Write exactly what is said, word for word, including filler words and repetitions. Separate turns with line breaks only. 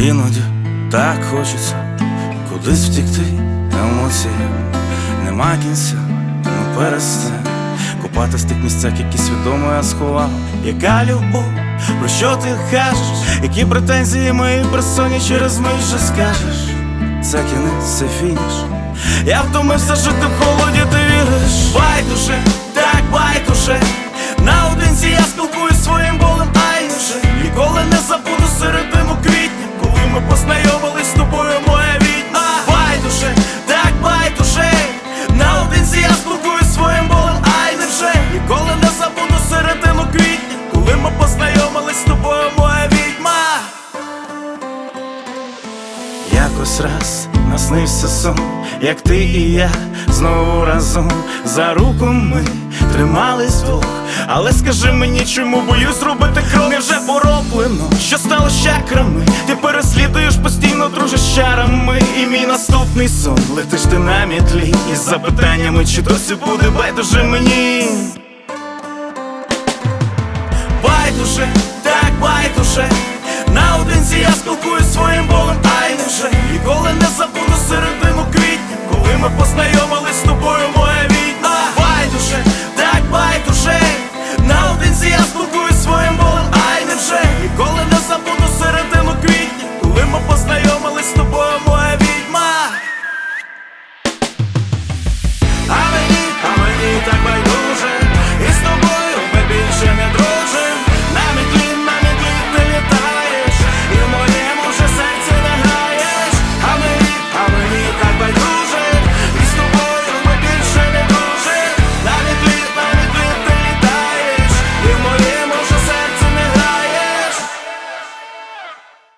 Іноді так хочеться кудись втікти, емоції нема кінця, ну перестань купати в тих місцях, які свідомо я сховав. Яка любов, про що ти кажеш? Які претензії мої персоні через мить же скажеш? Це кінець, це фініш. Я втомився жити в холоді, ти віриш? Байдуже, так байдуже. Наодинці я спілкуюсь своїм болем, ай вже ніколи не забуду середину квітня, коли ми познайомились з тобою, моя відьма. Байдуже, так байдуже. Наодинці я спілкуюсь своїм болем, ай не вже ніколи не забуду середину квітня, коли ми познайомились з тобою, моя відьма. Якось раз наснився сон, як ти і я знову разом за руку ми тримались вдвох. Але скажи мені, чому боюсь робити крок? Невже пороблено, що стало з чакрами? Ти переслідуєш постійно, друже, з чарами. І мій наступний сон, летиш ти на мітлі із запитаннями, чи досі буде байдуже мені? Байдуже, так байдуже. Наодинці я спілкуюсь своїм болем, ай не вже ніколи не забуду середину квітня,